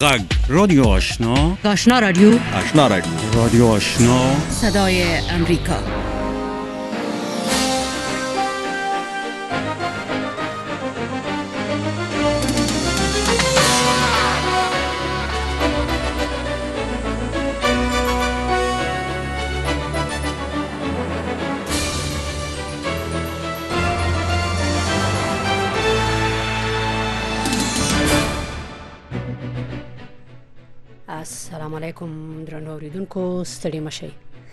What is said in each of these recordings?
غگ رادیو آشنا، آشنا رادیو، آشنا رادیو، رادیو آشنا، صدای امریکا. السلام علیکم درنو اوریدونکو، ستړي مشئ.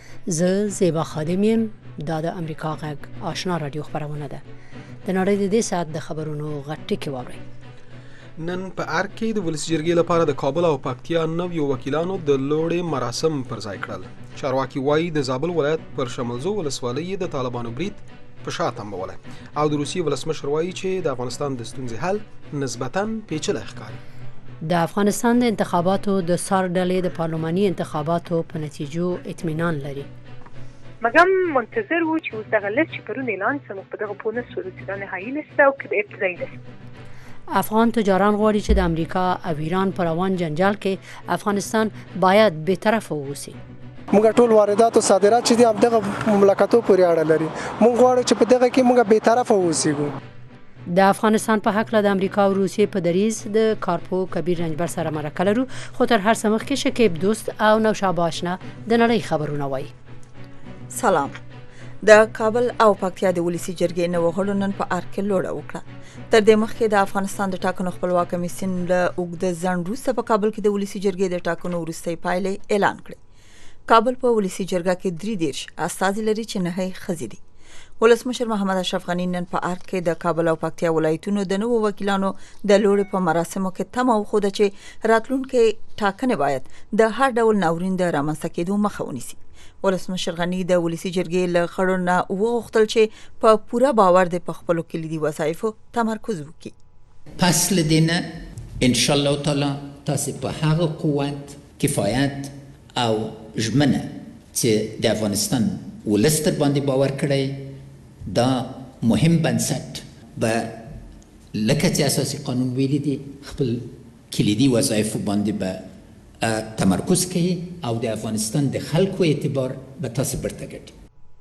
زه زیبا خادم یم. دا د امریکا غږ آشنا رادیو خبرونه ده. د نړۍ د دې ساعت د خبرونو غټ ټکی واورئ. نن په ارګ کې د ولسي جرګې لپاره د کابل او پکتیا نویو وکیلانو د لوړې مراسم پر ځای کړل. چارواکي وایي د زابل ولایت پر شملزو ولسوالۍ د طالبانو برید په شا تمبوله او د روسیې ولسمشر وایي چې د افغانستان د ستونزې حل نسبتاً پیچلی ښکاري. د افغانستان د انتخاباتو د سار ډلې د پارلماني انتخاباتو په نتیجو اطمینان لري. مګم منتظر وو چې اوس دغه لیست چې پرون اعلان شو په دغه پونه سره چې د نهایي لیست او کې د ابتدایي لیست. افغان تجاران غواړي چې د امریکا او ایران پر روان جنجال کې افغانستان باید بی‌طرفه واوسي. موږ ټول واردات او صادرات چې دغه مملکتو پورې اړه لري. موږ غواړو چې په دغه کې موږ بی‌طرفه واوسو. د افغانستان په حق له د امریکا او روسیې په دریز د کارپو کبیر رنجبر سره مرکه لرو، خو تر هر څه مخکې شکیب دوست او نوشابه آشنا د نړۍ خبرونه وایي. سلام. د کابل او پکتیا د ولسي جرګې نوو غړو نن په ارګ کې لوړه وکړه. تر دې مخکې د افغانستان د ټاکنو خپلواک کمیسیون له اوږده ځنډ وروسته په کابل کې د ولسي جرګې د ټاکنو وروستۍ پایلې اعلان کړې. کابل په ولسي جرګه کې 33 استازي لري چې 9 ښځې دي. ولسمشر محمد اشرف غني نن په ارګ کې د کابل او پکتیا ولایتونو د نوو وکیلانو د لوړې په مراسمو کې تمه وښوده چې راتلونکي ټاکنې باید د هر ډول ناورین د رامنځته کېدو مخه ونیسي. ولسمشر غني د ولسي جرګې له غړو نه وغوښتل چې په پوره باور د خپلو کلیدي وظایفو تمرکز وکړي. پس له دې نه ان شاء الله تعالی تاسو په هغه قوت، کفایت او ژمنه چې د افغانستان ولس تر باندې باور کړی دا مهم بنسټ به لکه چې اساسي قانون ویلي دي خپل کلیدي وظایفو باندې به تمرکز کوي او د افغانستان د خلکو اعتبار به تاسو برته ګټي.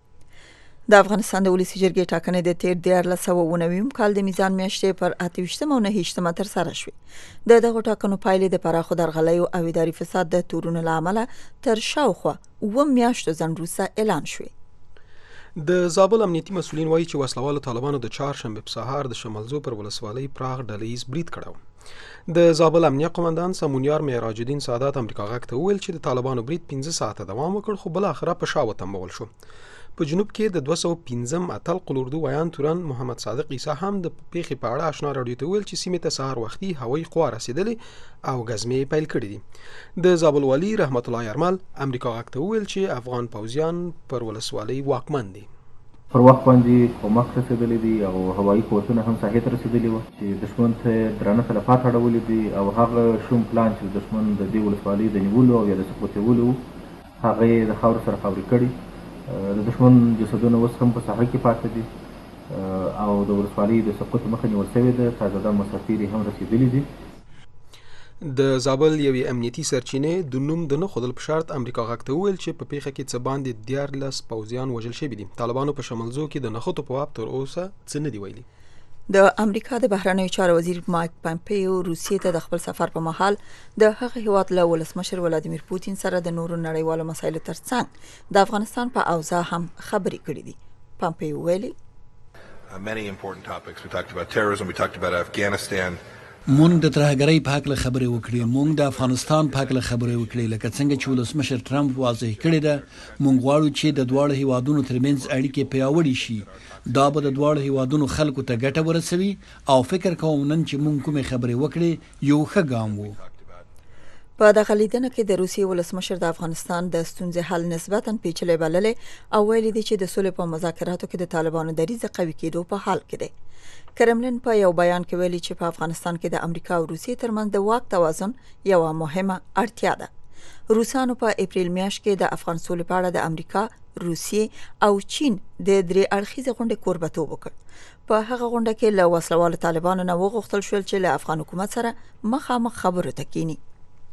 د افغانستان د ولسي جرګې ټاکنې د تیر 1990 کال د میزان میاشتې پر 28 او 29 ترسره شوې. دغه ټاکنو پایلې د پراخو درغلیو او اداري فساد د تورونو له امله تر شاوخوا 7 میاشتو ځنډ وروسته اعلان شوې. د زابل امنیتي مسؤلین وایي چې وسلوالو طالبانو د چهارشنبه په سهار د شملزو پر ولسوالۍ پراخ ډلهیز برید کړی. د زابل امنیه قومندان سمونیار معراج الدین سعادت امریکا غږ ته وویل چې د طالبانو برید 15 ساعته دوام وکړ، خو بل اخره په شا وتمبول شو. په جنوب کې د 215 اتل قلوردو ویان تورن محمد صادق عیسی هم د پیښې په اړه آشنا رادیو ته ویل چې سیمې ته سهار وختي هوایي قوا رسیدلې او غزمې پیل کړې دي. د زابل والی رحمت الله یرمل امریکا غږ ته ویل چې افغان پوځیان پر ولسوالۍ واکمن دي. پر وخت باندې کومک رسیدلی دی او هوایي قوتونه هم ساحې ته رسیدلي وو چې دښمن ته درانه تلفات اړولي دي او هغه شوم پلان چې دښمن د دې ولسوالۍ د نیولو او یا د سقوطولو هغه د خاورو سره خاورې کړي. د دښمن جسدونه اوس هم په ساحه کې پاتې دي او د ولسوالۍ د سقوط مخه نیول شوې ده. تازه مسافر هم رسیدلي دي. د زابل یوې امنیتي سرچینې د نوم د نه ښودل په شرط امریکا غږ ته وویل چې په پیښه کې څه باندې 14 پوځیان وژل شوي دي. طالبانو په شملزو کې د نښتو په باب تر اوسه څه نه دي ویلي. د امریکا د بهرنیو چارو وزیر مایک پامپیو روسیې ته د خپل سفر په مهال د هغه هیواد له ولسمشر ولادیمیر پوتین سره د نورو نړیوالو مسایلو ترڅنګ د افغانستان په اوضاع هم خبرې کړې دي. پامپیو ویلي مونږ د ترهګرۍ په حق له خبرې وکړې، مونږ د افغانستان په حق له خبرې وکړې، لکه څنګه چې ولسمشر ټرمپ واضح کړی ده. مونږ غواړو چې د دواړو هیوادونو ترمنځ اړیکې پیاوړې شي. دا به د دواړو هیوادونو خلکو ته ګټه ورسوي او فکر کوم نن چې مونږ کومې خبرې وکړې یو ښه ګام وو. په دغه لیدنه کې د روسیې ولسمشر د افغانستان د ستونزې حل نسبتاً پیچلی بللی او ویلي دی چې د سولې په مذاکراتو کې د طالبانو دریځ قوي کېدو په حال کې دی. کرملین په یو بیان کې ویلي چې په افغانستان کې د امریکا او روسیې ترمنځ د واک توازن یوه مهمه اړتیا ده. روسانو په اپریل میاشت کې د افغان سولې په اړه د امریکا، روسیې او چین د 3 اړخیزې غونډې کوربه‌توب وکړ. په هغه غونډه کې له وسلوالو طالبانو نه وغوښتل شول چې له افغان حکومت سره مخامخ خبرو ته کینی.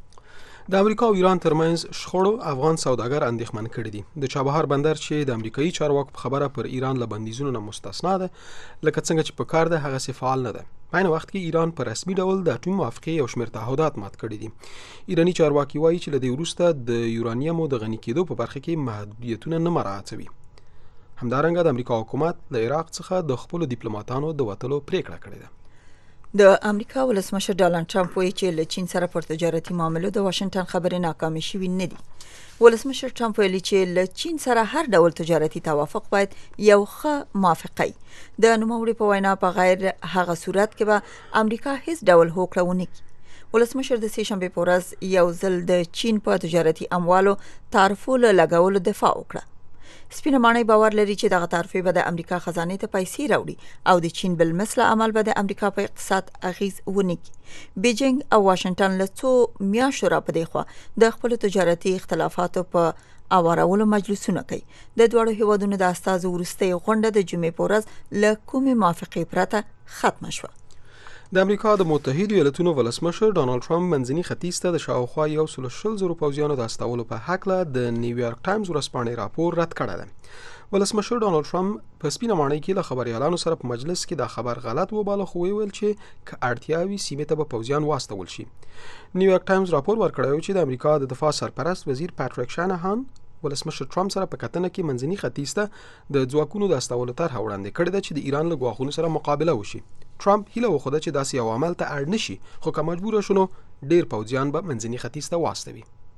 د امریکا او ایران ترمنځ شخړو افغان سوداګر اندېښمن کړي دي. د چابهار بندر چې د امریکایي چارواکو په خبره پر ایران له بندیزونو نه مستثنا ده، لکه څنګه چې په کار ده هغه فعال نه ده. په عین وخت کې ایران په رسمي ډول د اټومي موافقې یو شمېر تعهدات مات کړي دي. ایراني چارواکي وایي چې له دې وروسته د یورانیمو د غني کېدو په برخه کې محدودیتونه نه مراعاتوي. همدارنګه د امریکا حکومت له عراق څخه د خپلو ډیپلوماټانو د وتلو پریکړه کړې ده. د امریکا ولسمشر ډونالد ټرمپ وایي چې له چین سره پر تجارتي معاملو د واشنگټن خبرې ناکامې شوې نه دي. ولسمشر ټرمپ ویلي چې له چین سره هر ډول تجارتي توافق باید یو ښه موافقه وي. د نوموړي په وینا په غیر هغه صورت کې به امریکا هیڅ ډول هوکړه ونه کړي. ولسمشر د سې شنبې په ورځ یو ځل د چین په تجارتي اموالو تعرفو له لګولو دفاع وکړه. سپینه ماڼۍ باور لري چې دغه تعرفې به د امریکا خزانې ته پیسې راوړي او د چین بل مثله عمل به د امریکا په اقتصاد اغیز ونه کړي. بیجینګ او واشنگټن له څو میاشتو را په دې خوا د خپلو تجارتي اختلافاتو په اوارولو مجلسونه کوي. د دواړو هیوادونو د استازو وروستۍ غونډه د جمعې په ورځ له کومې موافقې پرته ختمه شوه. د امریکا د متحده ایالاتونو ولسمشر ډونالد ټرمپ منځني ختیځ ته د شاوخوا 120,000 پوځیانو د استولو په هکله د نیویارک ټایمز ورځپاڼې راپور رد کړی دی. ولسمشر ډونالد ټرمپ په سپینه ماڼۍ کې له خبريالانو سره په مجلس کې دا خبر غلط وباله، خو ویل چې که اړتیا وي سیمې ته به پوځیان واستول شي. نیویارک ټایمز راپور ورکړی چې د امریکا د دفاع سرپرست وزیر پاتریک شانهان ولسمشر ټرمپ سره په کتنه کې منځني ختیځ ته د ځواکونو د استولو طرحه وړاندې کړې ده چې د ایران له ګواښونو سره مقابله وشي. ټرمپ هیله وښوده چې داسې یو عمل ته اړ نشي، خو که مجبور شونه ډیر پوځیان به منځني ختیځ ته واستوي.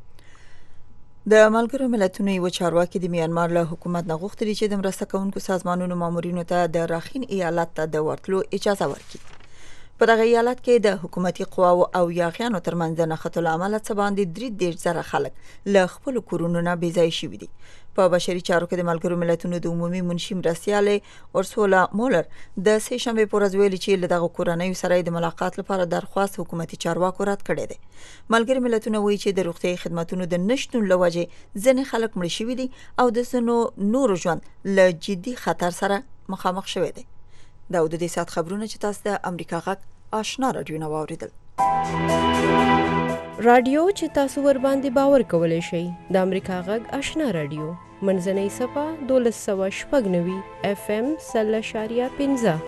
د ملګرو ملتونو یو چارواکي د میانمار له حکومت نه غوښتي چې د مرسته کوونکو سازمانونو مامورینو ته د راخین ایالت ته د ورتلو اجازه ورکړي. په دغه ایالت کې د حکومتي قواو او یاغیانو ترمنځ د نښتو له امله څه باندې 33,000 خلک له خپلو کورونو نه بېځایه شوي دي. په بشري چارو کې د ملګرو ملتونو د عمومي منشي مرستیالې اورسولا مولر د سې شنبې په ورځ ویلي چې له دغه کورنیو سره د ملاقات لپاره درخواست حکومتي چارواکو رد کړی دی. ملګري ملتونه وایي چې د روغتیايي خدماتونو د نشتون له وجې ځینې خلک مړه شوي دي او د ځینو نورو ژوند له جدي خطر سره مخامخ شوی دی. دا د دې ساعت خبرونه چې تاسو د امریکا غږ آشنا رادیو نه واوریدل. رادیو چې تاسو ور باندې باور کولای شئ د امریکا غږ آشنا رادیو منځنۍ صفه 1290 FM 0.15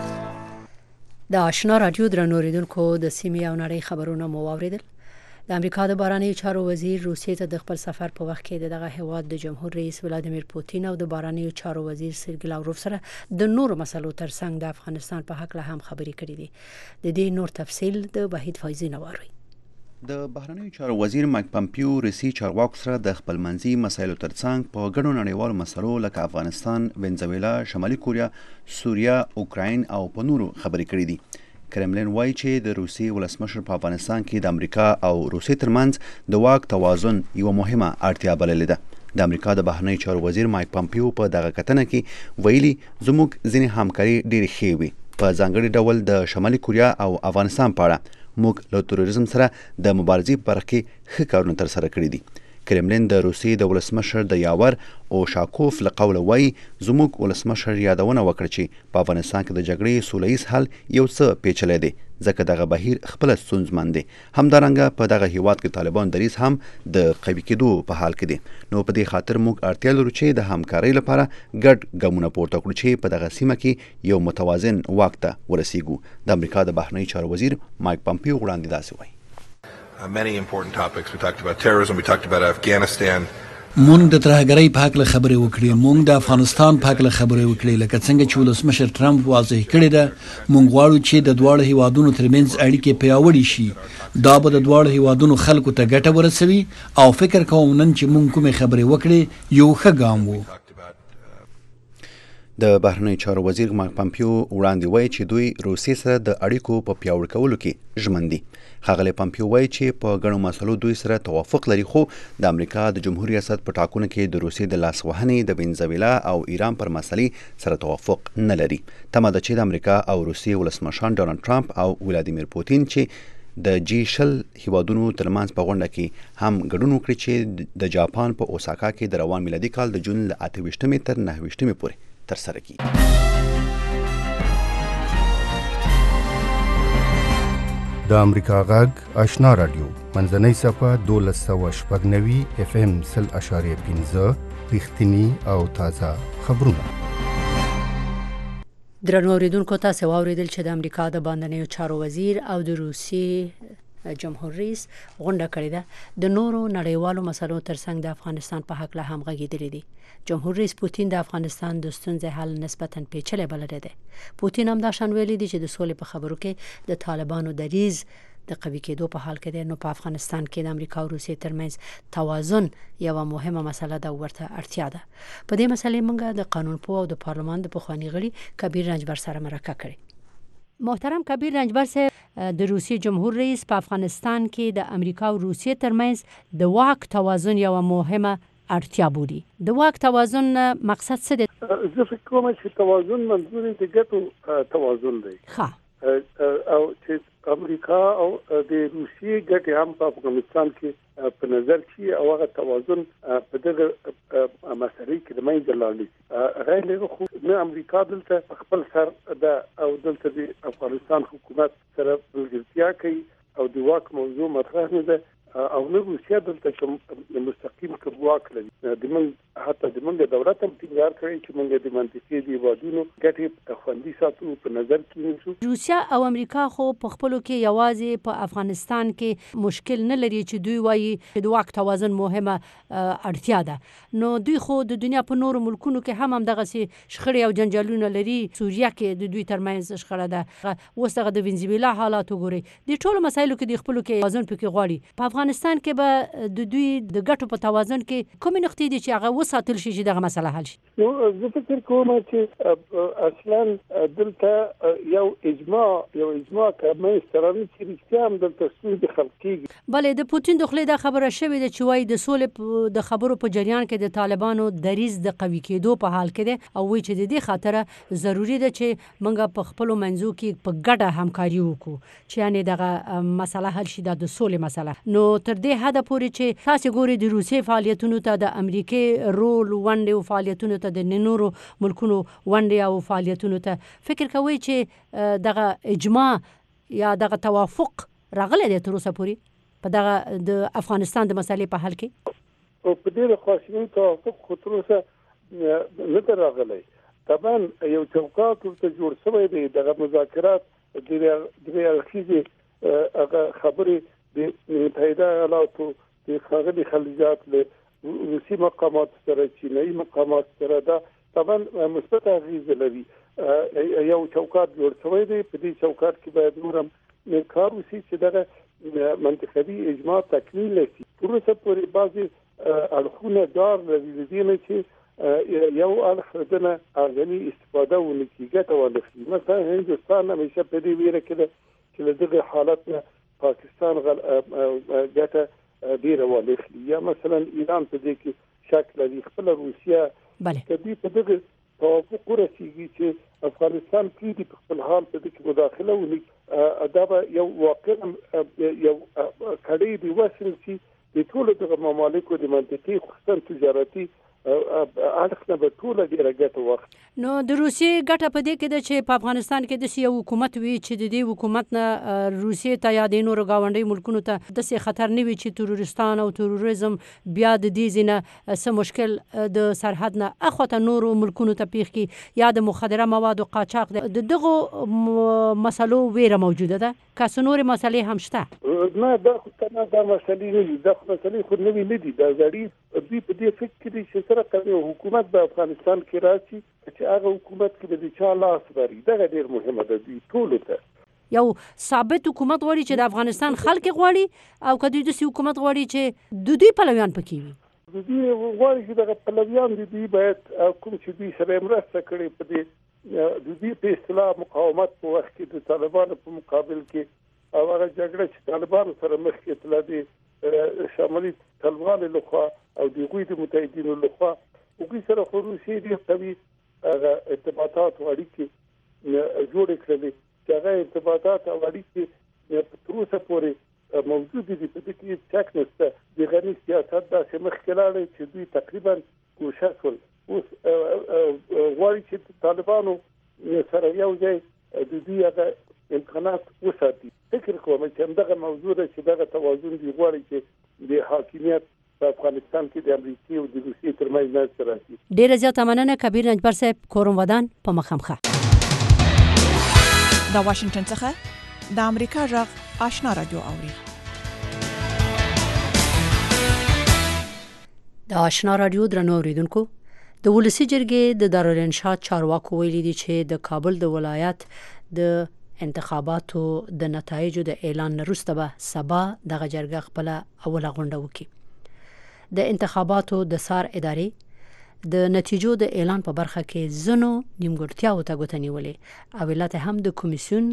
د آشنا رادیو درنو اوریدونکو د سیمې او نړۍ خبرونه مو واوریدل. د امریکا د بهرنیو چارو وزیر روسیې ته د خپل سفر په وخت کې دغه هیواد د جمهور رئیس ولادیمیر پوتین او د بهرنیو چارو وزیر سرګی لاوروف سره د نورو مسلو ترڅنګ د افغانستان په حق له هم خبرې کړې دي. د دې نور تفصیل د وحید فایزی نواروي. د بهرنیو چارو وزیر مایک پمپیو روسي چارواکو سره د خپل منځي مسایلو ترڅنګ په ګڼو نړیوالو مسلو لکه افغانستان، وینزویلا، شمالي کوریا، سوریه، اوکراین او په نورو خبرې کړې دي. کرملین وایي چې د روسي ولسمشر په افغانستان کې د امریکا او روسي ترمنځ د واک توازن یوه مهمه اړتیا بللې ده. د امریکا د بهرنیو چارو وزیر مایک پمپیو په دغه کتنه کې ویلي زموږ ځینې همکاري ډېرې ښې وي. په ځانګړي ډول د شمالي کوریا او افغانستان په اړه موږ له تروریزم سره د مبارزې په برخه کې ښه کارونه ترسره کړي دي. کرملین د روسیې د ولسمشر د یاور او شاکوف له قوله وایي زموږ ولسمشر یادونه وکړه چې په افغانستان کې د جګړې سوله ییز حل یو څه پیچلی دی ځکه دغه بهیر خپله ستونزمن دی. همدارنګه په دغه هیواد کې طالبان دریځ هم د قوي کېدو په حال کې دی. نو په دې خاطر موږ اړتیا لرو چې د همکارۍ لپاره ګډ ګامونه پورته کړو چې په دغه سیمه کې یو متوازن واک ته ورسیږو. د امریکا د بهرنیو چارو وزیر مایک پمپیو وړاندې داسې وایي. Many important topics. We talked about terrorism, we talked about Afghanistan. مونږ د ترهګرۍ په حق له خبرې وکړې، مونږ د افغانستان په حق له خبرې وکړې، لکه څنګه چې ولسمشر ټرمپ واضح کړی ده. مونږ غواړو چې د دواړو هیوادونو ترمنځ اړیکې پیاوړې شي. دا به د دواړو هیوادونو خلکو ته ګټه ورسوي او فکر کوم نن چې مونږ کومې خبرې وکړې یو ښه ګام و. د بهرنیو چارو وزیر مایک پمپیو وړاندې وایي چې دوی روسیې سره د اړیکو په پیاوړي کولو کې ژمن دي. ښاغلی پمپیو وایي چې په ګڼو مسلو دوی سره توافق لري، خو د امریکا د جمهور ریاست په ټاکنو کې د روسیې د لاسوهنې د وینزویلا او ایران پر مسلې سره توافق نه لري. تمه ده چې د امریکا او روسیې ولسمشران ډونالډ ټرمپ او ولادیمیر پوتین چې د G20 هیوادونو ترمنځ په غونډه کې هم ګډون وکړي چې د جاپان په اوساکا کې د روان میلادي کال د جون له 28 تر 29 پورې ترسره کیږي. د امریکا غږ آشنا رادیو منځنۍ صفه 1290 FM 0.5 رښتینی او تازه خبرونه. درنو اوریدونکو تاسو واوریدل چې د امریکا د باندنیو چارو وزیر او د روسي جمهور رئیس غونډه کړې ده. د نورو نړیوالو مسلو ترڅنګ د افغانستان په حق له هم غږیدلی دي. جمهور رئیس پوتین د افغانستان د ستونزې حل نسبتاً پیچلی بللی دی. پوتین هم دا شان ویلي دي چې د سولې په خبرو کې د طالبانو دریځ د قوي کېدو په حال کې دی. نو په افغانستان کې د امریکا او روسیې ترمنځ توازن یو مهمه مسله ده، ورته اړتیا ده. په دې مسلې موږ د قانون پوه او د پارلمان د پخوانی غړي کبیر رنجبر سره مرکه کړې. محترم کبیر رنجبر صاحب، د روسیې جمهور رئیس په افغانستان کې د امریکا او روسیې ترمنځ د واک توازن یو مهمه اړتیا بولي. د واک توازن مقصد څه دی؟ زه فکر کوم چې توازن منظور یې د ګټو توازن دی. ښه. او چې امریکا او د روسیې ګټې هم په افغانستان کې په نظر کې او هغه توازن په دغه مسلې کې د منځ لاندې غیر خو نه امریکا دلته خپل سر د او دلته د افغانستان حکومت سره ملګرتیا کوي او د واک موضوع مطرح نه ده او نه روسیا دلته کوم مستقیم واک لري. د من حتی د منګه دولت هم ټینګار کوي چې منګه د منطقې دی وادونو ګټې خوندي ساتو په نظر کې نیسو. روسیا او امریکا خو په خپلو کې یوازې په افغانستان کې مشکل نه لري چې دوی وایي چې د واک توازن مهمه اړتیا ده. نو دوی خو د دنیا په نورو ملکونو کې هم دغه شخړې او جنجالونه لري. سوریه کې د دوی ترمنځ شخړه ده، اوس دغه د وینزویلا حالات وګورئ. د ټولو مسایلو کې د خپلو کې توازن پکې غواړي. په افغانستان کې به د دوی د ګټو په توازن کې کومې نقطې دي چې هغه وساتل شي چې دغه مسله حل شي؟ نو زه فکر کوم چې اصلا دلته یو اجماع کوي سترانه چې رښتیا هم دلته ستونزې حل کیږي. بلې د پوتین د خلې دا خبره شوې ده چې وایي د سولې د خبرو په جریان کې د طالبانو دریځ د قوي کېدو په حال کې ده او وایي چې د دې خاطره ضروری ده چې موږ په خپلو منځو کې په ګډه همکاري وکړو چې یعنې دغه مسله حل شي، د سولې مسله. نو تر دې حده پورې چې تاسو ګوري د روسیې فعالیتونو ته، د امریکای رول ونډې او فعالیتونو ته، د نورو ملکونو ونډې او فعالیتونو ته فکر کوي چې دغه اجماع یا دغه توافق راغلی دی تر اوسه پورې په دغه د افغانستان د مسلې په حل کې؟ او په دې خاصه توافق خو تر اوسه نه راغلی. طبعا یو چوکاټ ورته جوړ شوی دی، دغه مذاکرات د اړخیزې هغه خبرې د متحده ایالاتو د ښاغلي خلیجات له روسي مقامات سره، چینایي مقامات سره دا طبعا مثبت اغیزه لري. یو چوکاټ جوړ شوی دی. په دې چوکاټ کې باید نور هم کار وشي چې دغه منطقوي اجماع تکمیل شي. تر اوسه پورې بعضې اړخونه ډار لري د دې نه چې یو اړخ دنه اغلي استفاده ونه کړي، ګټه ونه اخلي. مثلا هندوستان همیشه په دې ویره کې ده چې له دغه حالت نه پاکستان ګټه ډیره واخلي، یا مثلا ایران په دې کې شک لري. خپل روسیا کدي په دغه توافق ورسیږي چې افغانستان کې د خپل حال په دې کې مداخله ونکړي، دا به یو واقعا یو کړي دی وسیل چې د ټولو دغه ممالکو د منطقې خصوصا تجارتي اړخ نه به ټوله ډیره ګټه واخلي. نو د روسیې ګټه په دې کې ده چې په افغانستان کې داسې یو حکومت وي چې د دې حکومت نه روسیې ته یا د نورو ګاونډي ملکونو ته داسې خطر نه وي چې تروریستان او تروریزم بیا د دې ځینه څه مشکل د سرحد نه اخواته نورو ملکونو ته پیښ کړي، یا د مخدره موادو قاچاق د دغو مسلو ویره موجوده ده. که څه نورې مسلې هم شته؟ نه، دا مسلې نه دي، دا مسلې خو نوې نه دي. دا زړې دوی په دې فکر دي چې سره کوي حکومت په افغانستان کې راشي چې هغه حکومت کې د چا لاس وري. دا ډېر مهمه ده دوی ټول ته. یو ثابت حکومت غواړي چې د افغانستان خلک غواړي، او که دوی داسې حکومت غواړي چې د دوی پلویان پکې وي. د دوی غواړي چې دغه پلویان د دوی باید کوم چې دوی سره مرسته کړي په دې د دوی په اصطلاح مقاومت په وخت کې د طالبانو په مقابل کې او هغه جګړه چې طالبانو سره مخ کې تللي شمالي طالبان له خوا او د دوی د متحدینو له خوا وګړي سره خو روسیې ډېر قوي ارتباطات او اړیکې جوړې کړلې چې هغه ارتباطات او اړیکې تر اوسه پورې موجود دي. په دې کې شک نشته. د غني سیاست داسې مخکې لاړی چې دوی تقریبا کوشش وکړ اوس غواړي چې طالبانو سره یو ځای د دوی هغه امکانات وساتي. فکر کوم چې دغه موضوع ده چې دغه توازن دی غواړي چې د حاکمیت په افغانستان کې د امریکای او د روسیې ترمنځ نه راشي. ډیره زیاته مننه کبیر نجبر صاحب کورم ودان په مخامخه. د واشنگټن څخه د امریکا غږ آشنا رادیو اوري. د آشنا رادیو درنو اوریدونکو، د ولسی جرګې د دارالانشا چارواکو ویلي دي چې د کابل د ولایت د انتخاباتو د نتایجو د اعلان وروسته به سبا دغه جرګه خپل اوله غونډه وکړي. د انتخاباتو د سار ادارې د نتیجو د اعلان په برخه کې زنو نیمګړتیاو ته ګوته نیولې او علت هم د کمیسیون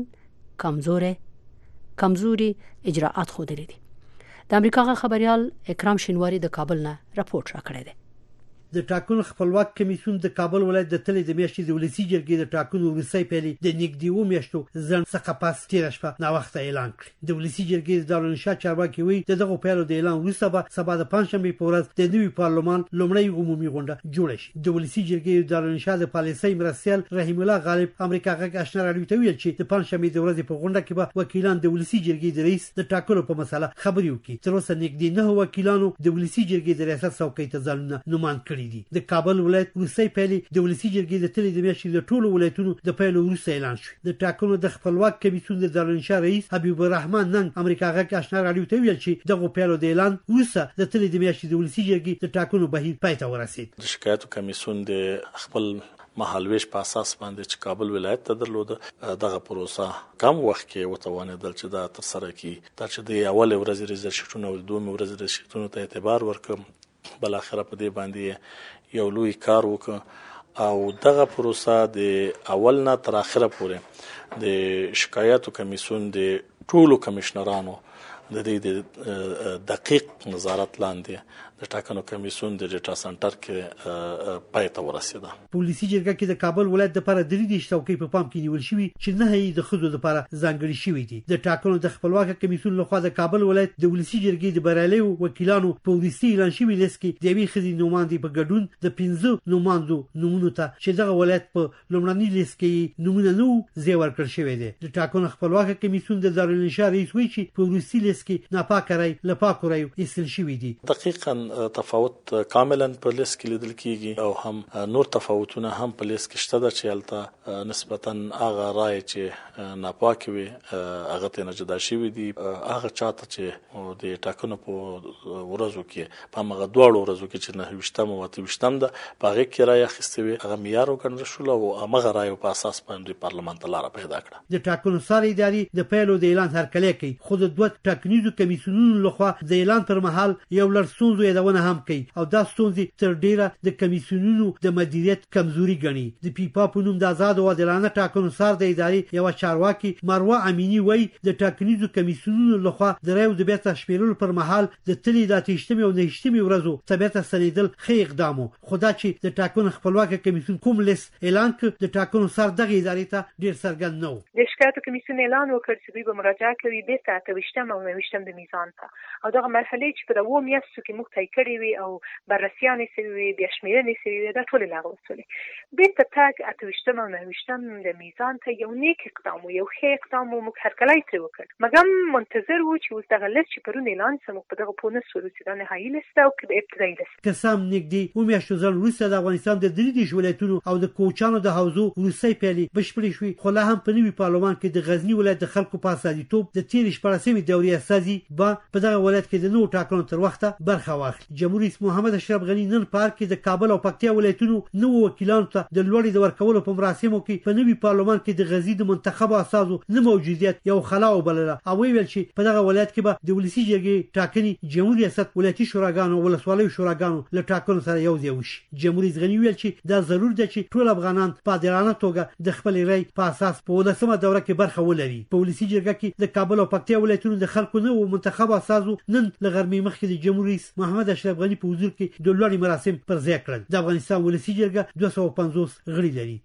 کمزوري اجراءات ښودلي دي. د امریکا خبريال اکرام شینواری د کابل نه راپورټ راکړی دی. د ټاکنو خپلواک کمیسیون د کابل ولایت د تلې د میاشتې د ولسی جرګې د ټاکنو وروستۍ پیلي د نګدیو میاشتو ځن څخه پاس تیر شپه نا وخت اعلان کړ. د ولسی جرګې د دارالانشا چارواکي وی دغه پیلو د اعلان وروسته به سبا د پنځشنبه په ورځ د نوي پارلمان لومړی عمومي غونډه جوړه شي. د ولسی جرګې د دارالانشا د پالیسۍ مرستيال رحیم الله غالب امریکا غږ آشنا رادیو ته ویل چې د پنځشنبه د ورځې په غونډه کې به وکیلان د ولسی جرګې د رئیس د ټاکلو په مسله خبري وکړي. تر اوسه نګدي نه وکیلانو د ولسی جرګې د ریاست څوکۍ ته ځانونه نومان کړی دي. د کابل ولایت وروستۍ پیلي د ولسی جرګې د تلې د میاشتې د ټولو ولایتونو د پیلو وروسته اعلان شو. د ټاکنو د خپلواک کمیسیون د دارالانشا رئیس حبیب الرحمن نن امریکا غږ آشنا رادیو ته ویل چې دغه پیلو د اعلان وروسته د تلې د میاشتې د ولسی جرګې د ټاکنو بهیر پای ته ورسید. د شکایتو کمیسیون د خپل مهالويش په اساس باندې چې کابل ولایت ته درلوده دغه پروسه کم وخت کې وتوانېدل چې دا تر سره کی دا چې د اول ورځې ریزرشتونو او دوه ورځې ریزرشتونو ته اعتبار ورکم بل اخره په دې باندې یو لوی کار وکړ او دغه پروسه د اول نه تر اخره پورې د شکایتو کمیسیون د ټولو کمشنرانو د دې دقیق نظارت لاندې د ټاکنو کمیسیون د ډیټا سنټر کې پای ته ورسېده. پولیسي جرګه کې د کابل ولایت لپاره د دې څوکۍ په پام کې نیول شوی چې نه هي د خزو لپاره ځانګړي شوی دي. د ټاکنو د خپلواک کمیسیون لخوا د کابل ولایت د ولسی جرګې د بریالیو وکیلانو په ورستي اعلان شوی لیست کې د یوې خزي نوماندې په ګډون د 15 نوماندو نومونو ته چې دغه ولایت په لومړني لیست کې نومونه نو زیور کړ شوی دی. د ټاکنو خپلواک کمیسیون د دارالانشا رئیس وی چې په ورستي لیست کې ناپاک رای لپاک رای ایستل شوی دي. دقیقاً تفاوت کاملا په لیست کې لیدل کیږي او هم نور تفاوتونه هم په لیست کې شته چې البته نسبتا هغه رای چې ناپاک وي هغه ته نه جدا شوی دي. هغه چاته چې د ټاکنو په ورځو کې په هغه دوه ورځو کې چې نه وشتم او ته وشتم ده په هغه کې رای اخیستوي هغه معیار وکړل شو او هغه رای په اساس باندې پارلمان ته لار پیدا کړه. د ټاکنو ساري ادارې د پیلو د اعلان هرکلی کوي خو د دوه ټاکنیزو کمیسیونونو لخوا د اعلان پر مهال یو لړ ستونزو یادونه هم کوي او دا ستونزې تر ډیره د کمیسیونونو د مدیریت کمزوري ګڼي. د پیپا په نوم د آزاد او عادلانه ټاکنو سار د ادارې یو چارواکي مروه امینی وای د ټاکنیزو کمیسیونونو لخوا د رایو د بیرته شمیرلو پر مهال د تلې د 8 او 9 ورځو ثبت سنیدل خې اقدامو خدا چې د ټاکنو خپلواک کمیسیون کوم لیست اعلان کړ د ټاکنو سار دغه ادارې ته ډیر څرګند نه و. د شکایتو کمیسیون اعلان وکړ چې دوی به مراجعه کوي د ساعت وشتم او نوشتم د میزان ته او دغه مرحله چې په دوه میاشتو کې موږ تای کړی وي او بررسیان سوي بیا شمیرنې سوي دا ټول لاغو وسولې بیت تاګ اتوشتم او نوشتم د میزان ته یو نیک اقدام یو ښه اقدام موږ هر کله یې وکړ مګم منتظر و چې اوس دغه لیست چې پرون اعلان سم په دغه پونه سوري د نهایي لیست او د ابتدایي لیست قسم نګدي و میاشتو ځل روسیا د افغانستان د دریدي ولایتونو او د کوچانو د حوزو روسي پیلي بشپړې شوې خو لا هم په نوي پارلمان کې د غزنی ولایت د خلکو په اساسیتوب د تیر شپږمې دورې اساسي با په دغه ولایت کې د نو ټاکنو تر وخته برخه واخلي. جمهوریت رئیس محمد اشرف غنی نن پارک کې د کابل او پکتیا ولایتونو نو وکیلانو ته د لوړې د ورکولو په مراسمو کې په نوي پارلمان کې د غزنی د منتخب اساسو نه موجودیت یو خلا وبلله او ویل چې په دغه ولایت کې به د ولسی جرګې ټاکنې جمهوریت ریاست ولایتي شوراګانو ولسوالۍ شوراګانو له ټاکنو سره یو ځای وشي. جمهوریت غنی ویل چې دا ضرور ده چې ټول افغانان په عادلانه توګه د خپل رای په اساس په 19مه دوره کې برخه ولري. په ولسی جرګه کې د کابل او پکتیا ولایتونو د خلکو نه منتخب اساسو نن لغرمې مخکې د جمهوریت محمد اشرف غنی په حضور کې د لوړې مراسم پر ځای کړل. د افغانستان ولسی جرګه 250 غړي لري.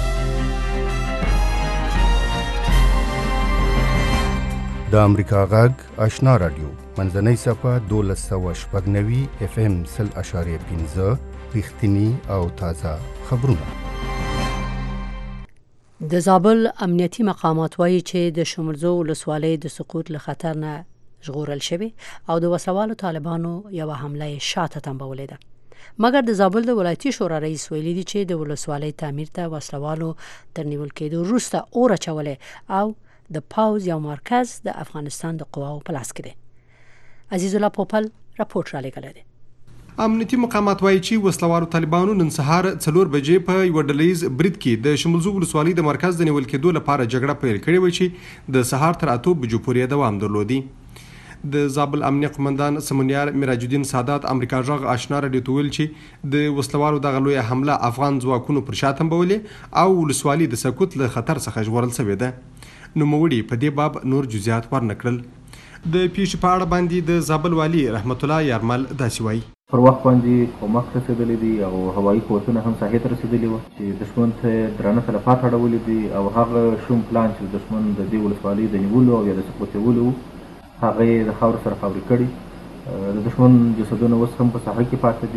د امریکا غږ آشنا رادیو منځنۍ صفه 1290 اف ام 0.15 رښتینی او تازه خبرونه. د زابل امنیتي مقامات وایي چې د شمولزو ولسوالۍ د سقوط له خطر نه ژغورل شوی او د وسوالو طالبانو یو حمله شاته تنبولې ده، مګر د زابل د ولایتي شورا رئیس ویلي دی چې د ولسوالۍ تعمیر ته وسلوالو تر نیول کېدو وروسته اور اچولې او د پاوز یو مرکز د افغانستان د قواو په لاس کې دی. عزیز الله پوپل راپورټ را لېږلی دی. امنیتي مقامات وایي چې وسلوالو طالبانو نن سهار 4 بجې په یو ډلیز برید کې د شمولزو ولسوالۍ د مرکز د نیول کېدو لپاره جګړه پیل کړې وه چې د سهار تر 8 بجو پورې دوام درلودي. د زابل امنیه قمندان سمونیار میراج الدین سادات امریکا غږ آشنا راډیو ته ویل چې د وسلوالو دغه لویه حمله افغان ځواکونو پر شا تنبولې او ولسوالي د سقوط له خطر څخه ژغورل شوې ده. نوموړي په دې باب نور جزئیات ورنکړل. د پیښې په اړه باندې د زابل والي رحمت الله یارمل داسې وایي: پر وخت باندې کومک رسېدلی دی او هوایي قوتونه هم ساحې ته رسېدلي وو چې دښمن ته درانه تلفات اړولي دي او هغه شوم پلان چې دښمن د دې ولسوالۍ د نیولو او یا د سقوطولو هغه یې د خاورو سره خاورې کړي. د دښمن جسدونه اوس هم په ساحه کې پاتې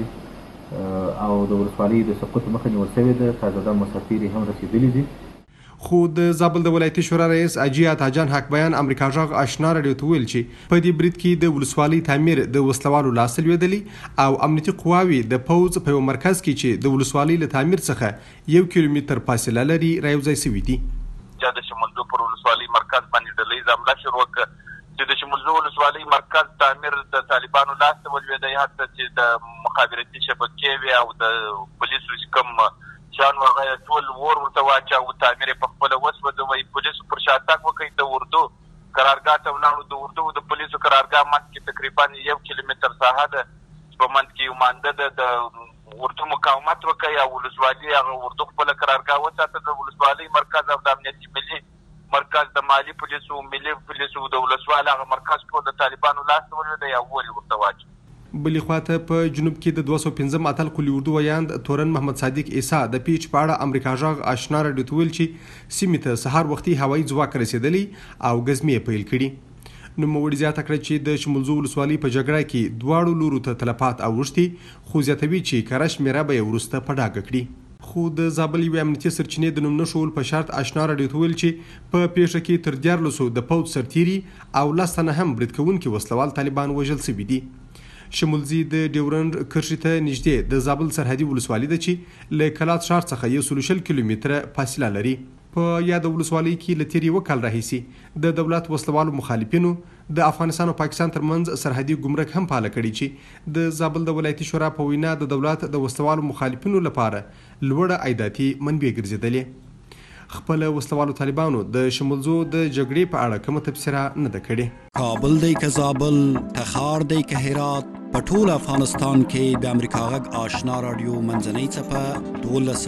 دي او د ولسوالۍ د سقوط مخه نیول شوې ده. تازه مسافر هم رسېدلي دي. خو د زابل د ولایتي شورا رئیس اجي عطاجان حق بیان امریکا غږ آشنا راډیو ته ویل چې په دې برید کې د ولسوالۍ تعمیر د وسلوالو لاس لوېدلی او امنیتي قواوې د پوځ په یو مرکز کې چې د ولسوالۍ له تعمیر څخه 1 کیلومتر فاصله لري رايوځای شوي دي. د شمولزو پر ولسوالۍ مرکز باندې ډلې حمله شروع کړه چې د شمولزو ولسوالۍ مرکز تعمیر د طالبانو لاس ته ولوېدی، حتی چې د مخابراتي شبکې وي او د پولیسو چې کوم شان وغه ټول ور ورته واچاوه. تعمیر په خپل وسوځوي. پولیسو پر شاتګ وکړي. د اردو قرارګاه ته ولاړو. د اردو د پولیسو قرارګاه منځ کې تقریبا 1 کیلومتر ساحه ده په منځ کې یو مانده ده. د اردو مقاومت وکړي او ولسوالي هغه اردو خپل قرارګاه وساته. د ولسوالۍ مرکز او د امنیتي ملي مرکز د مالی پولیسو ملي پولیسو د ولسوالۍ هغه مرکز ټول د طالبانو لاس ته ولوېدی او ور ورته واچوي. بلې خواته په جنوب کې د 215 اتل قلی اردو ویاند تورن محمد صادق عیسی د پیچ په اړه امریکا غږ آشنا راډیو ته ویل چې سیمې ته سهار وختي هوایي ځواک رسېدلی او ګزمې پیل کړي. نوموړي زیاته کړه چې د شمولزو ولسوالۍ په جګړه کې دواړو لورو ته تلفات اوښتي، خو زیاتوي چې کره شمېره به یې وروسته په ډاګه کړي. خو د زابل یوې امنیتي سرچینې د نوم نښول په شرط آشنا راډیو ته ویل چې په پیښه کې تر 1400 د پوځ سرتیري او 10 تنه هم برید کوونکي وسلوال طالبان وژل شوي دي. شمولزي د ډیورنډ کرښې ته نږدې د زابل سرحدي ولسوالۍ ده چې له کلات ښار څخه 160 کیلومتره فاصله لري. په یاد ولسوالۍ کې له تیر 1 کال راهیسې د دولت وسلوالو مخالفینو د افغانستان او پاکستان ترمنځ سرحدي ګمرک هم فعال کړي چې د زابل د ولایتي شورا په وینا د دولت د وسلوالو مخالفینو لپاره لوړه عایداتي منبع ګرځېدلې. خپل وسلوالو طالبانو د شمولزو د جګړې په اړه کومه تبصره نه ده کړې. کابل دی که زابل، تخار دی که هرات، په ټول افغانستان کې د امریکا غږ آشنا راډیو منځنۍ څپه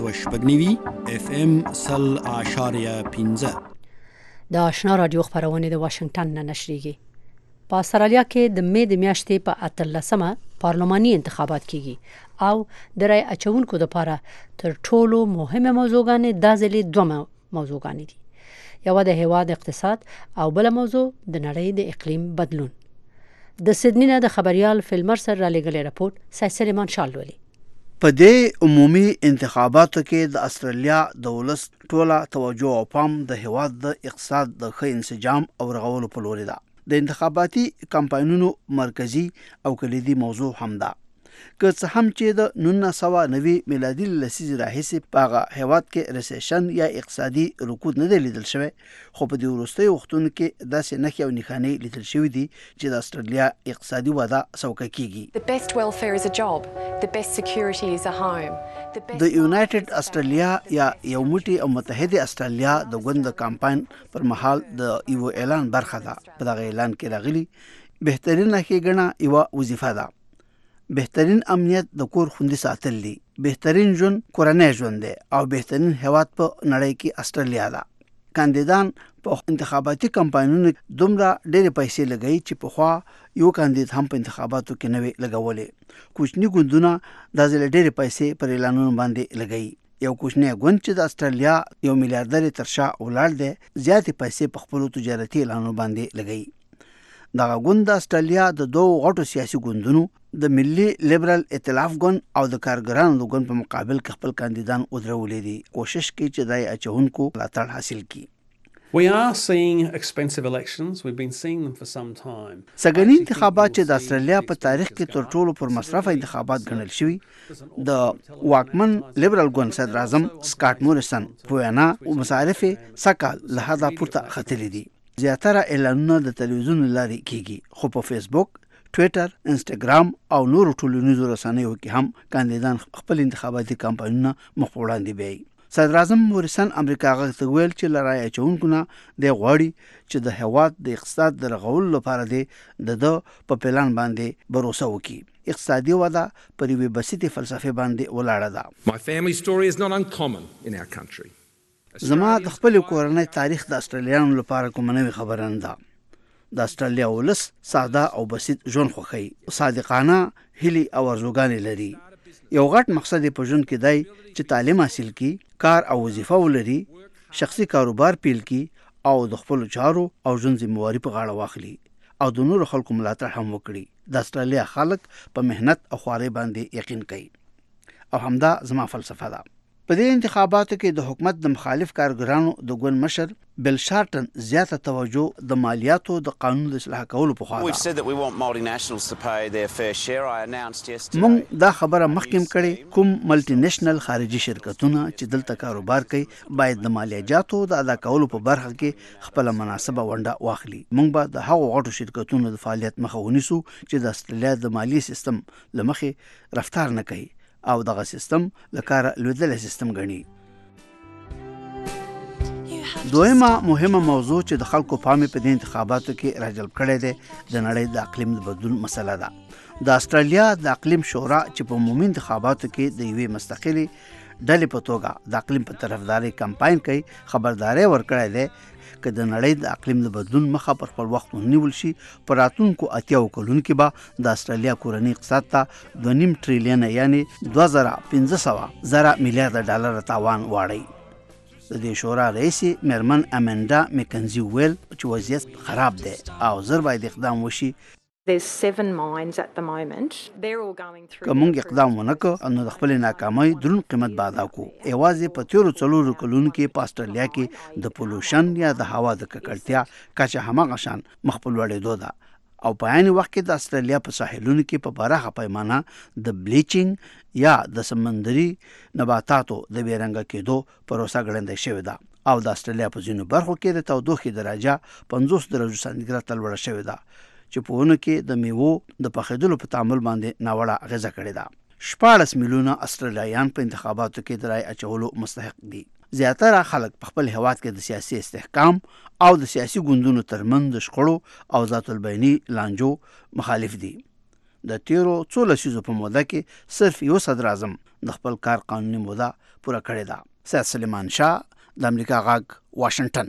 1290 FM 0.15 د آشنا راډیو خبرونه د واشنگټن نه نشریږي. په استرالیا کې د مې د میاشتې په 18مه پارلماني انتخابات کیږي او د رای اچونکو لپاره تر ټولو مهمه موضوعګانې د ځلې دوه موضوعګانې دي. یو د هیواد اقتصاد او بل موضوع د نړۍ د اقلیم بدلون. د سیدنی نه د خبريال فلمر سره را لګلې راپورټ سایسلیمان شالولي. په دې عمومي انتخاباتو کې د استرالیا د ولس ټوله توجه او پام د هیواد د اقتصاد د ښه انسجام او رغولو په لور ده. د انتخاباتي کمپاینونو مرکزی او کلیدي موضوع هم ده. که څه هم چې د 1990 میلادي لسیزې راهیسې په هغه هیواد کې ریسیشن یا اقتصادي رکود نه دی لیدل شوی، خو په دې وروستیو وختونو کې داسې نښې او نښانې لیدل شوي دي چې د استرالیا اقتصادي وده سوکه کیږي. د یونایټډ استرالیا یا یو موټی او متحده استرالیا د ګوند د کمپاین پر مهال د یو اعلان برخه ده. په دغه اعلان کې راغلي بهترینه ښېګڼه یوه وظیفه ده، بهترین امنیت د کور خوندي ساتل دي، بهترین ژوند کورنۍ ژوند دی او بهترین هیواد په نړۍ کې استرالیا ده. کاندیدان په انتخاباتي کمپاینونو دومره ډېرې پیسې لګوي چې پخوا یو کاندید هم په انتخاباتو کې نه وي لګولې. کوچني ګوندونه دا ځل ډېرې پیسې پر اعلانونو باندې لګوي. یو کوچنی ګوند چې د استرالیا یو میلیاردر تر شا ولاړ دی زیاتې پیسې په خپلو تجارتي اعلانونو باندې لګوي. دغه ګوند د استرالیا د دوه غټو سیاسي ګوندونو د ملي لیبرال ائتلاف ګوند او د کارګرانو د ګوند په مقابل کې خپل کاندیدان ودرولې دي کوشش کوي چې دای اچونکو ملاتړ حاصل کړي. We are seeing expensive elections. We've been seeing them for some time. سږني انتخابات چې د استرالیا په تاریخ کې تر ټولو پر مصرف انتخابات ګڼل شوي د واکمن لیبرال ګوند صدر اعظم سکاټ موریسن په وینا مصارف سکال له حدا پورته ختلي دي. زیاتره اعلانونه د تلویزیون لارې کیږي خو په فیسبوک، ټویټر، انسټاګرام او نورو ټولنیزو رسنیو کې هم کاندیدان خپل انتخاباتي کمپاینونه مخ په وړاندې بیایي. صدر اعظم موریسن امریکا غږ ته ویل چې لرای اچونکو نه د غواړي چې د هیواد د اقتصاد د رغولو لپاره د په پلان باندې باور وکړي. اقتصادي وده پر یوې بسیطې فلسفه باندې ولاړه ده. My family story is not uncommon in our country. زما د خپل کورنۍ تاریخ د استرالیانو لپاره کوم نوې خبره نه ده. د استرالیا ولس ساده او بسیط ژوند خوښوي، صادقانه هیلې او ارزوګانې لري. یو غټ مقصد په ژوند کې دی چې تعلیم حاصل کړي، کار او وظیفه ولري، شخصي کاروبار پیل کړي او د خپل چارو او ژوند ذمہواری په غاړه واخلي او د نورو خلکو ملاتړ هم وکړي. د استرالیا خلک په مهنت او خواري باندې یقین کوي او همدا زما فلسفه ده. په دې انتخاباتو کې د حکومت د مخالف کارګرانو د ګوند مشر بل شارټن زیاته توجه د مالیاتو د قانون د اصلاح کولو په خوا ده. موږ دا خبره مخکې کړې کوم ملټي نېشنل خارجي شرکتونه چې دلته کاروبار کوي باید د مالیاتو د ادا کولو په برخه کې خپل مناسبه ونډه واخلي. موږ به د هغو غټو شرکتونو د فعالیت مخه ونیسو چې د استرالیا د مالی سیستم لمخې رفتار نه کوي او دغه سیستم لکاره لویدلې سیستم غني. دویمه مهمه موضوع چې د خلکو پامې په دې انتخاباتو کې راجلب کړی دی د نړۍ د اقلیم د بدلون مسله ده. د استرالیا د اقلیم شورا چې په عمومي انتخاباتو کې د یوې مستقلې ډلې په توګه د اقلیم په طرفداري کمپاین کوي خبرداري ورکړی دی که د نړۍ د اقلیم د بدلون مخه پر خپل وخت ونیول شي په راتلونکو 80 کلونو کې به د استرالیا کورنۍ اقتصاد ته 2.5 ټریلیون یعنی 2500 میلیارډ ډالر تاوان واړی. د دې شورا رئیس میرمن اماندا میکنزي ویل چې وضعیت خراب دی او زر باید اقدام وشي. There's 7 mines at the moment. They're all going through. کومنګ اقدام ونکړو نو د خپل ناکامۍ درون قیمت به ادا کوو. ایوازې په تیرو 4 کلونو کې په استرالیا کې د پولوشن یا د هوا د ککړتیا کچه هماغه شان مخ په لوړېدو ده او په عین وخت کې د استرالیا په ساحلونو کې په پراخه پیمانه د بلیچینګ یا د سمندري نباتاتو د بیرنګ کېدو پروسه ګړندۍ شوې ده او د استرالیا په ځینو برخو کې د تودوخې درجه 50 درجو سانتیګراد ته لوړه شوې ده چې په ونه کې د میوو د پخېدلو په تعامل باندې ناوړه اغیزه کړې ده. 14 میلیونه استرالیایان په انتخاباتو کې د رای اچولو مستحق دي. زیاتره خلک په خپل هیواد کې د سیاسي استحکام او د سیاسي ګوندونو ترمنځ د شخړو او ذات البیني لانجو مخالف دي. د تیرو 14 لسیزو په موده کې صرف یو صدر اعظم د خپل کار قانوني موده پوره کړې ده. سید سلیمان شاه د امریکا غږ واشنگټن.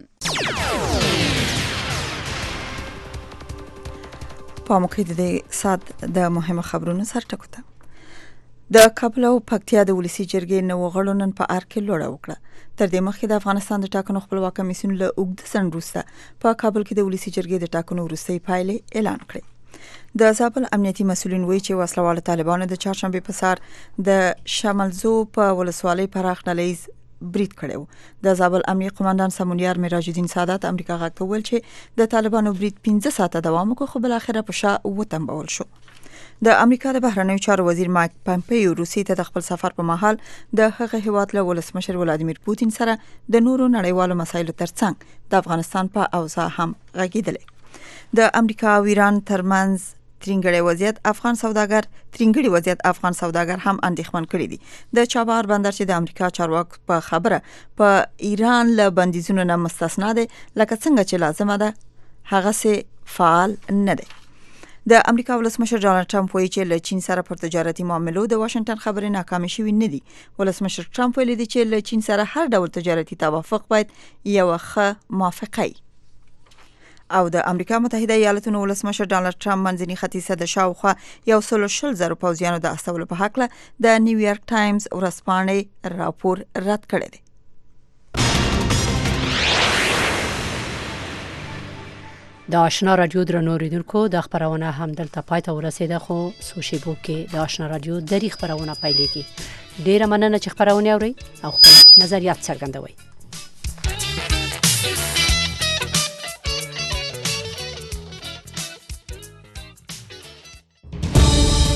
په موقع د سات د مهمه خبرونو سره ټکوته د کابل او پکتیا د ولسی جرګې نو غړو نن په ار کې لوړه وکړه. تر دې مخکې د افغانستان د ټاکنو خپلواک کمیسیون له اوږد ځنډ وروسته په کابل کې د ولسی جرګې د ټاکنو وروستۍ پایلې اعلان کړې. د زابل امنیتي مسولین وایي چې وسلواله طالبانو د چهارشنبه په سهار د شمالزو په ولسوالۍ پراخ ډلهیز برید کړو. د زابل امنیتي قومندان سمونیار معراج الدین سادات امریکا غږ ته ویل چې د طالبانو برید 15 ساعته دوام وکړ خو بل اخره په شا وتمبول شو. د امریکا د بهرنیو چارو وزیر مایک پامپیو روسي ته د خپل سفر په مهال د هغه هیواد له ولسمشر ولادیمیر پوتین سره د نورو نړیوالو مسایلو ترڅنګ د افغانستان په اوضاع هم غږیدل. د امریکا او ایران ترمنځ ترنګړی وضعیت افغان سوداګر هم اندېښمن کړی دي. د چابهار بندر چې د امریکا چارواکو په خبره په ایران له بندیزونو نه مستثنا دی لکه څنګه چې لازمه ده هغه سه فعال نه دی. د امریکا ولسمشر ډانلډ ټرمپ وایي چې له چین سره پر تجارتي معاملو د واشنگټن خبرې ناکامې شوې نه دي. ولسمشر ټرمپ ویلي دی چې له چین سره هر ډول تجارتي توافق باید یو ښه موافقه او د امریکا متحده ایالاتونو ولسمشر ډانلډ ټرمپ منځني ختیځ د شاوخوا 120,000 پوځیانو د استولو په حق له د نیویارک ټایمز ورځپاڼې راپور رد کړی دی. د آشنا رادیو درنو اوریدونکو د خبرونه هم دلته پای ته ورسیده خو سوشیبو کې د آشنا رادیو د خبرونه پیلېږي. ډیره مننه چې خبرونه اوري او خپل نظریات څرګندوي.